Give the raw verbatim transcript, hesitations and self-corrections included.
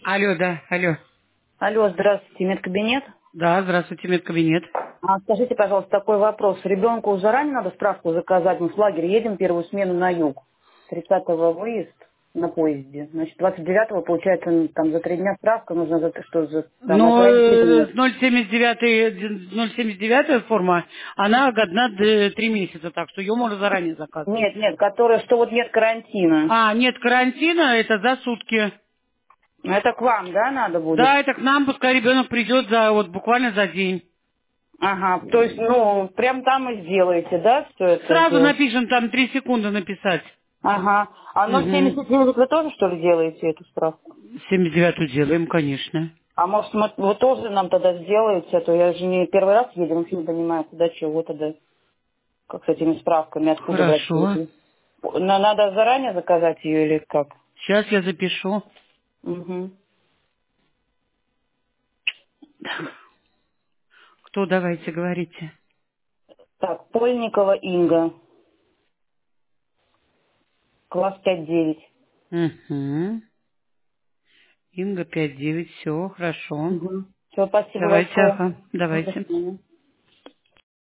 Алло, да, алло. Алло, здравствуйте, медкабинет. Да, здравствуйте, медкабинет. А скажите, пожалуйста, такой вопрос. Ребенку заранее надо справку заказать. Мы в лагерь едем первую смену на юг. тридцатого выезд на поезде. Значит, двадцать девятого получается м, там за три дня справка нужно за что за там Но отправить э, письмо. ноль семьдесят девять, ноль семьдесят девять форма, она годна д- три месяца, так что ее можно заранее заказывать. Нет, нет, которое, что вот нет карантина. А, нет карантина, это за сутки. Это к вам, да, надо будет? Да, это к нам, пускай ребенок придет за вот буквально за день. Ага, то есть, ну, прям там и сделаете, да, все это Сразу сделать? напишем, там три секунды написать. Ага. А ноль Угу. семьдесят девять вы тоже, что ли, делаете эту справку? семьдесят девятую делаем, конечно. А может, мы- вы тоже нам тогда сделаете, а то я же не первый раз еду, вообще не понимаю, куда чего тогда, как с этими справками, откуда брать Хорошо. еду. На- Надо заранее заказать ее или как? Сейчас я запишу. Угу. Кто, давайте, говорите. Так, Польникова Инга, класс пять девять. Угу. Инга пять девять, все, хорошо. Угу. Все, спасибо Давайте, большое. ага, До давайте. свидания.